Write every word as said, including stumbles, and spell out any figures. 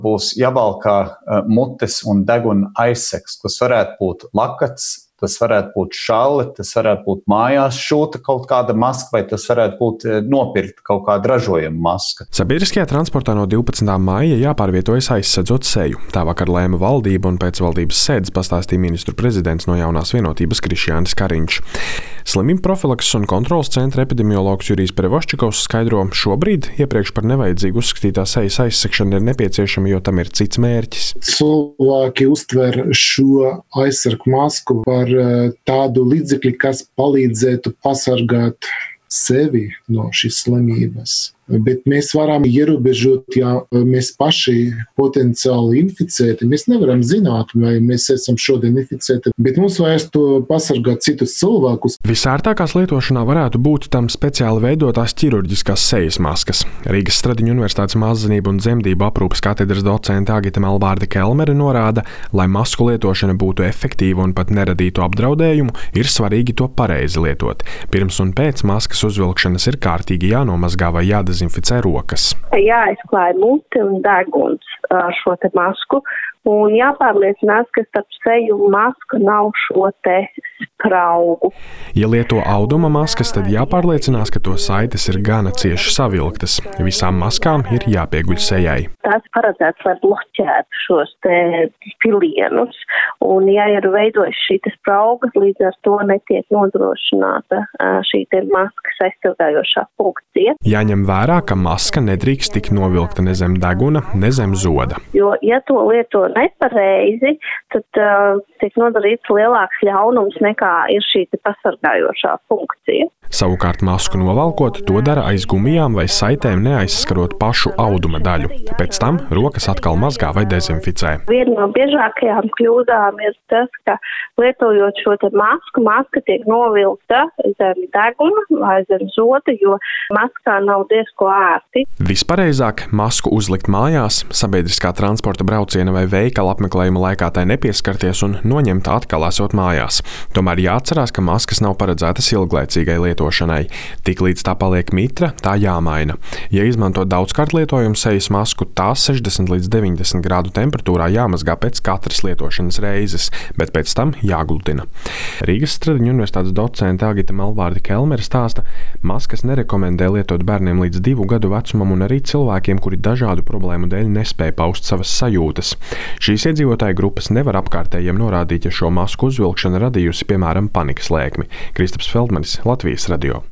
Būs jāvalkā mutes un deguna aizsegs, kas varētu būt lakats, tas varētu būt šalli, tas varētu būt mājās šūta kaut kāda maska, vai tas varētu būt nopirkt kaut kāda ražojama maska. Sabiedriskajā transportā no divpadsmitā maija jāpārvietojas aizsedzot seju. Tā vakar lēma valdība un pēc valdības sēdes pastāstīja ministru prezidents no Jaunās vienotības Krišjānis Kariņš. Slimību profilakses un kontrolas centra epidemiologs Jurijs Perevoščikovs skaidro, šobrīd iepriekš par nevajadzīgu uzskatītā sejas aizsegšana ir nepieciešama, jo tam ir cits mērķis. Cilvēki uztver šo aizsargu masku par tādu līdzekli, kas palīdzētu pasargāt sevi no šīs slimības. Bet mēs varam ierobežot, ja mēs paši potenciāli inficēti. Mēs nevaram zināt, vai mēs esam šodien inficēti, bet mums vajag to pasargāt citus cilvēkus. Visērtākās lietošanā varētu būt tam speciāli veidotās ķirurģiskās sejas maskas. Rīgas Stradiņu Universitātes Mazzinību un dzemdību aprūpes katedras docente Agita Melbārde Kelmere norāda, lai masku lietošana būtu efektīva un pat neradītu apdraudējumu, ir svarīgi to pareizi lietot. Pirms un pēc maskas uzvilkšanas ir kārtīgi jānomazgā vai jādezinficē rokas. Jāizklāj muti un deguns ar šo te masku un jāpārliecinās, ka starp seju un masku nav šo te spraugu. Ja lieto auduma maskas, tad jāpārliecinās, ka to saites ir gana cieši savilktas. Visām maskām ir jāpieguļ sejai. Tās paredzēts, lai bloķētu šos te pilienus, un ja ir veidojuši šī te spraugas, līdz ar to netiek nodrošināta šī te maskas aizsargājošā funkcija. Jāņem vērā, ka maska nedrīkst tik novilkta ne zem deguna, ne zem zoda. Jo, ja to lieto nepareizi, tad uh, tiek nodarīts lielāks ļaunums nekā ir šī pasargājošā funkcija. Savukārt masku novalkot, to dara aiz gumijām vai saitēm, neaizskarot pašu auduma daļu. Pēc tam rokas atkal mazgā vai dezinficē. Viena no biežākajām kļūdām ir tas, ka lietojot šo te masku, maska tiek novilkta zem deguna vai zem zoda, jo maskā nav diezko ērti. Vispareizāk masku uzlikt mājās, sabiedriskā transporta brauciena vai veikala apmeklējuma laikā tai nepieskarties un noņemt atkal esot mājās. Tomēr jāatcerās, ka maskas nav paredzētas ilglaicīgai lietošanai. Tiklīdz tā paliek mitra, tā jāmaina. Ja izmanto daudzkārt lietojumu sejas masku, tās sešdesmit līdz deviņdesmit grādu temperatūrā jāmazgā pēc katras lietošanas reizes, bet pēc tam jāglutina. Rīgas Stradiņu Universitātes docente Agita Melbārde Kelmere stāsta, maskas nerekomendē lietot bērniem līdz divu gadu vecumam un arī cilvēkiem, kuri dažādu problēmu dēļ nespēj paust savas sajūtas. Šīs iedzīvotāju grupas nevar apkārtējiem norādīt, ja šo masku uzvilkšana radījusi, piemēram, panikas lēkmi. Kristaps Feldmanis, Latvijas radio.